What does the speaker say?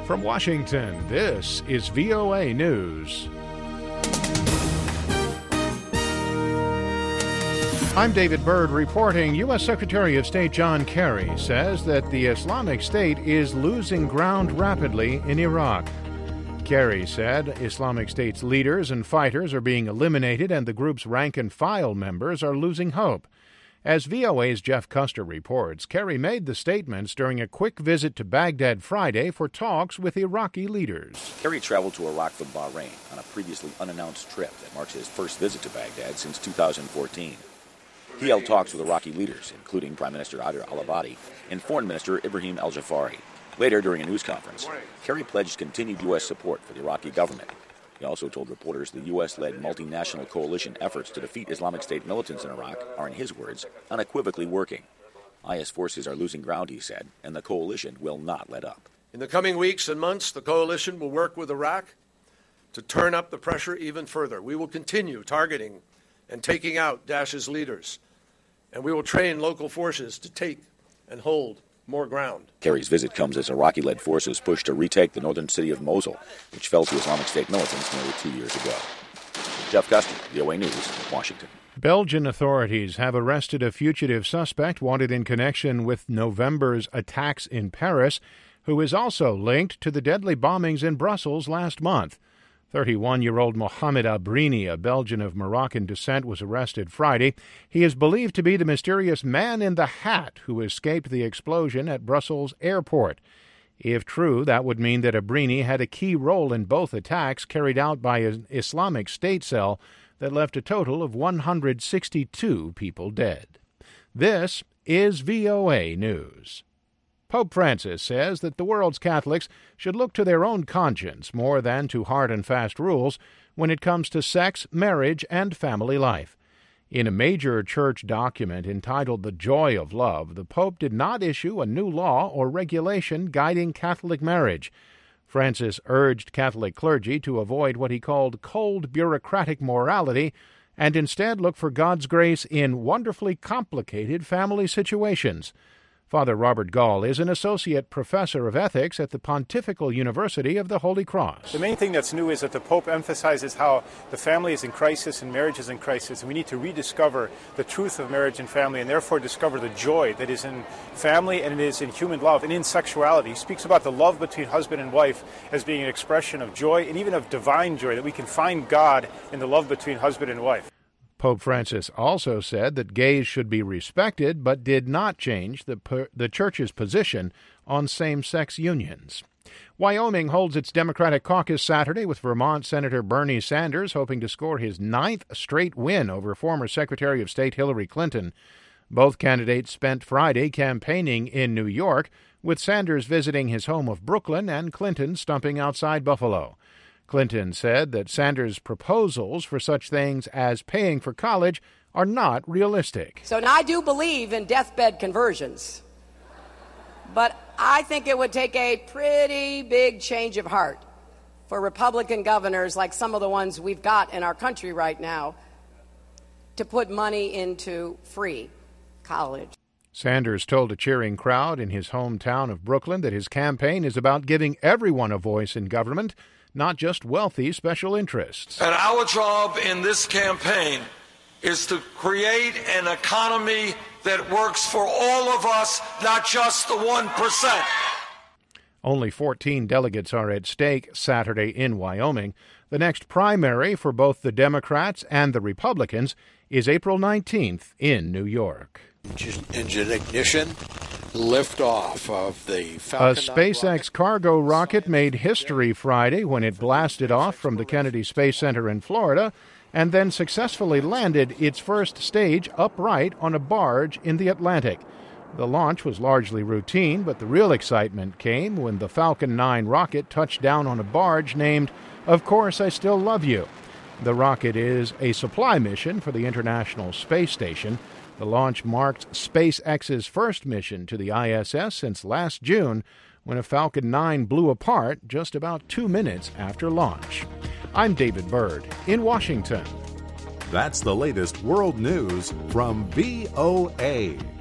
From Washington, this is VOA News. I'm David Byrd reporting. U.S. Secretary of State John Kerry says that the Islamic State is losing ground rapidly in Iraq. Kerry said Islamic State's leaders and fighters are being eliminated and the group's rank-and-file members are losing hope. As VOA's Jeff Custer reports, Kerry made the statements during a quick visit to Baghdad Friday for talks with Iraqi leaders. Kerry traveled to Iraq from Bahrain on a previously unannounced trip that marks his first visit to Baghdad since 2014. He held talks with Iraqi leaders, including Prime Minister Haider al-Abadi and Foreign Minister Ibrahim al-Jafari. Later, during a news conference, Kerry pledged continued U.S. support for the Iraqi government. He also told reporters the U.S.-led multinational coalition efforts to defeat Islamic State militants in Iraq are, in his words, unequivocally working. IS forces are losing ground, he said, and the coalition will not let up. In the coming weeks and months, the coalition will work with Iraq to turn up the pressure even further. We will continue targeting and taking out Daesh's leaders, and we will train local forces to take and hold more ground. Kerry's visit comes as Iraqi-led forces push to retake the northern city of Mosul, which fell to Islamic State militants nearly 2 years ago. Jeff Custer, VOA News, Washington. Belgian authorities have arrested a fugitive suspect wanted in connection with November's attacks in Paris, who is also linked to the deadly bombings in Brussels last month. 31-year-old Mohamed Abrini, a Belgian of Moroccan descent, was arrested Friday. He is believed to be the mysterious man in the hat who escaped the explosion at Brussels airport. If true, that would mean that Abrini had a key role in both attacks carried out by an Islamic State cell that left a total of 162 people dead. This is VOA News. Pope Francis says that the world's Catholics should look to their own conscience more than to hard and fast rules when it comes to sex, marriage, and family life. In a major church document entitled The Joy of Love, the Pope did not issue a new law or regulation guiding Catholic marriage. Francis urged Catholic clergy to avoid what he called cold bureaucratic morality and instead look for God's grace in wonderfully complicated family situations. Father Robert Gall is an associate professor of ethics at the Pontifical University of the Holy Cross. The main thing that's new is that the Pope emphasizes how the family is in crisis and marriage is in crisis, and we need to rediscover the truth of marriage and family and therefore discover the joy that is in family and it is in human love and in sexuality. He speaks about the love between husband and wife as being an expression of joy and even of divine joy, that we can find God in the love between husband and wife. Pope Francis also said that gays should be respected, but did not change the Church's position on same-sex unions. Wyoming holds its Democratic caucus Saturday with Vermont Senator Bernie Sanders hoping to score his 9th straight win over former Secretary of State Hillary Clinton. Both candidates spent Friday campaigning in New York, with Sanders visiting his home of Brooklyn and Clinton stumping outside Buffalo. Clinton said that Sanders' proposals for such things as paying for college are not realistic. So now I do believe in deathbed conversions, but I think it would take a pretty big change of heart for Republican governors like some of the ones we've got in our country right now to put money into free college. Sanders told a cheering crowd in his hometown of Brooklyn that his campaign is about giving everyone a voice in government, not just wealthy special interests. And our job in this campaign is to create an economy that works for all of us, not just the 1%. Only 14 delegates are at stake Saturday in Wyoming. The next primary for both the Democrats and the Republicans is April 19th in New York. Engine ignition, liftoff of the Falcon. A SpaceX cargo rocket made history Friday when it blasted off from the Kennedy Space Center in Florida and then successfully landed its first stage upright on a barge in the Atlantic. The launch was largely routine, but the real excitement came when the Falcon 9 rocket touched down on a barge named Of Course I Still Love You. The rocket is a supply mission for the International Space Station. The launch marked SpaceX's first mission to the ISS since last June, when a Falcon 9 blew apart just about 2 minutes after launch. I'm David Byrd in Washington. That's the latest world news from VOA.